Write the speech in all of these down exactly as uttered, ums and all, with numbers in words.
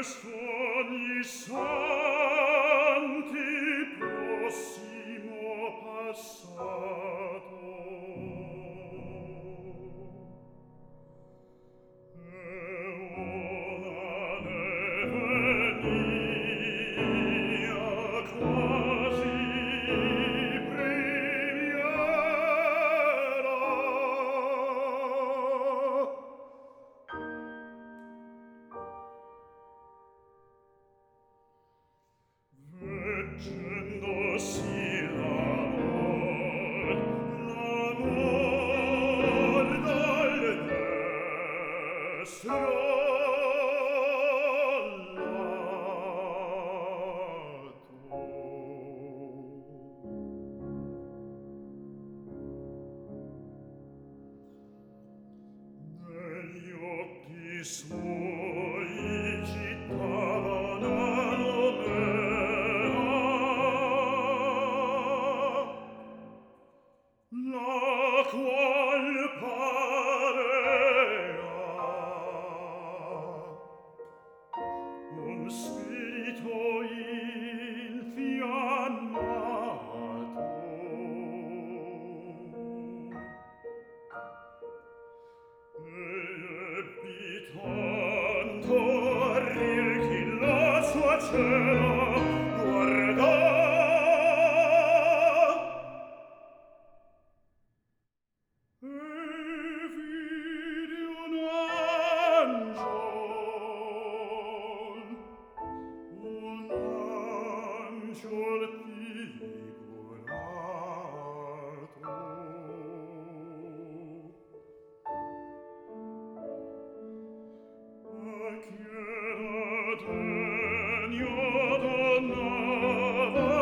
sogni santi prossimo passato e ora ne venia quasi primiera veggendosi l'amor l'amor dal destro lato negli occhi suoi gittava una nomea la qual parea un spirito infiammato ebbi tanto a rir chi la sua cera guardò e vide un angiol un angiol figurato che era degno donnava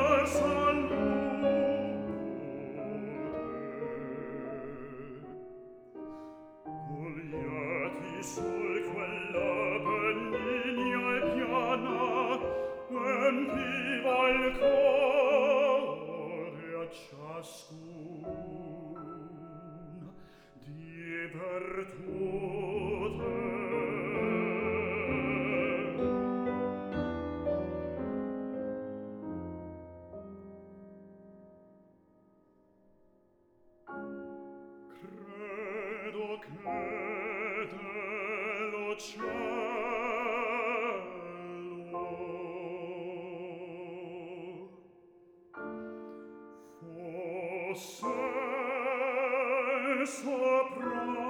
salute Vogliati sul quella benigna e piana empiva il core a ciascun di virtute credo che dello cielo fosse sopra